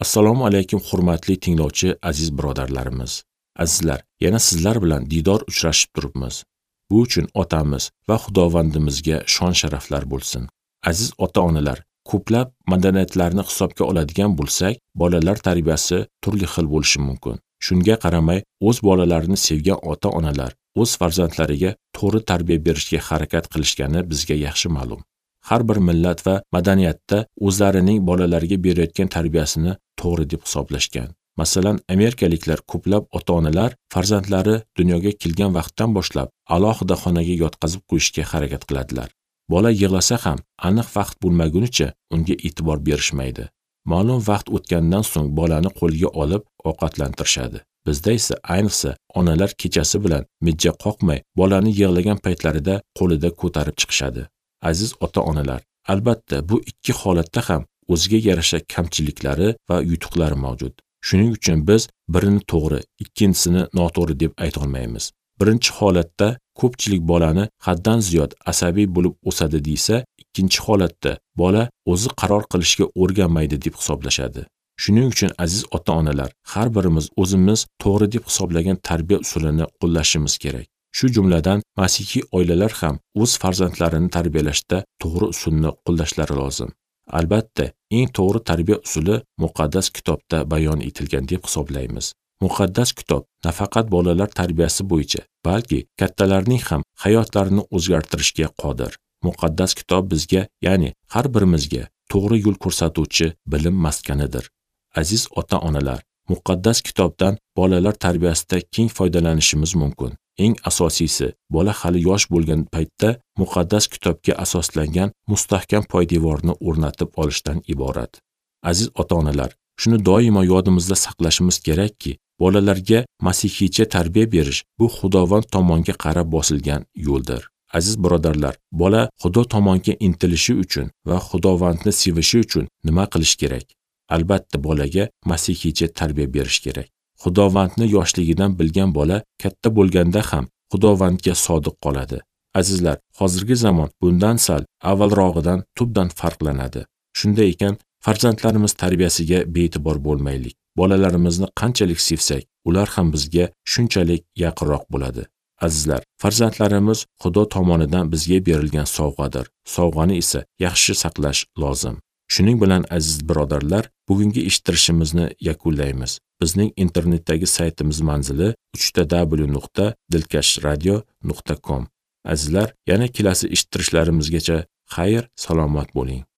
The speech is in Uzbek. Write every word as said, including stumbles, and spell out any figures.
Assalomu alaykum hurmatli tinglovchi aziz birodarlarimiz. Azizlar, yana sizlar bilan diydor uchrashib turibmiz. Bu uchun otamiz va Xudovandimizga shon sharaflar bo'lsin. Aziz ota-onalar, ko'plab madaniyatlarni hisobga oladigan bo'lsak, bolalar tarbiyasi turli xil bo'lishi mumkin. Shunga qaramay, o'z bolalarini sevgan ota-onalar o'z farzandlariga to'g'ri tarbiya berishga harakat qilishgani bizga yaxshi ma'lum. Har bir millat va madaniyatda o'zlarining bolalariga berayotgan tarbiyasini to'g'ri deb hisoblashgan. Masalan, amerikaliklar ko'plab ota-onalar farzandlari dunyoga kelgan vaqtdan boshlab alohida xonaga yotqizib qo'yishga harakat qiladilar. Bola yig'lasa ham aniq vaqt bo'lmagunicha unga e'tibor berishmaydi. Ma'lum vaqt o'tgandan so'ng bolani qo'lga olib ovqatlantirishadi. Bizda esa ayniqsa onalar kechasi bilan mijja qoqmay bolani yig'lagan paytlarida qo'lida ko'tarib chiqishadi. Aziz ota-onalar, albatta bu ikki holatda ham o'ziga yarasha kamchiliklari va yutuqlari mavjud. Shuning uchun biz birini to'g'ri, ikkinchisini noto'g'ri deb ayta olmaymiz. Birinchi holatda ko'pchilik bolani haddan ziyod asabiy bo'lib o'sadi deysa, ikkinchi holatda bola o'zi qaror qilishga o'rganmaydi deb hisoblashadi. Shuning uchun aziz ota-onalar, har birimiz o'zimiz to'g'ri deb hisoblagan tarbiya usulini qo'llashimiz kerak. Shu jumladan masihiy oilalar ham o'z farzandlarini tarbiyalashda to'g'ri usulni qo'llashlari lozim. Albatta, eng to'g'ri tarbiya usuli muqaddas kitobda bayon etilgan deb hisoblaymiz. Muqaddas kitob nafaqat bolalar tarbiyasi bo'yicha, balki kattalarning ham hayotlarini o'zgartirishga qodir. Muqaddas kitob bizga, ya'ni har birimizga to'g'ri yo'l ko'rsatuvchi bilim maskanidir. Aziz ota-onalar, muqaddas kitobdan bolalar tarbiyasida keng foydalanishimiz mumkin. Eng asosiysi, bola hali yosh bo'lgan paytda muqaddas kitobga asoslangan mustahkam poydevorni o'rnatib olishdan iborat. Aziz ota-onalar, shuni doimo yodimizda saqlashimiz kerakki, bolalarga masihiycha tarbiya berish bu Xudovand tomonga qarab bosilgan yo'ldir. Aziz birodarlar, bola Xudo tomonga intilishi uchun va Xudovandni sevishi uchun nima qilish kerak? Albatta, bolaga masihiycha tarbiya berish kerak. Xudovandni yoshligidan bilgan bola katta bo'lganda ham Xudovandga sodiq qoladi. Azizlar, hozirgi zamon bundan sal avvalrog'idan tubdan farqlanadi. Shunday ekan, farzandlarimiz tarbiyasiga bee'tibor bo'lmaylik. Bolalarimizni qanchalik sevsak, ular ham bizga shunchalik yaqinroq bo'ladi. Azizlar, farzandlarimiz Xudo tomonidan bizga berilgan sovg'adir. Sovg'ani esa yaxshi saqlash lozim. Shuning bilan aziz birodarlar, bugungi eshittirishimizni yakunlaymiz. Bizning internetdagi saytimiz manzili uch w nuqta dilkash radio nuqta com. Azizlar, yana kelasi eshittirishlarimizgacha xayr, salomat bo'ling.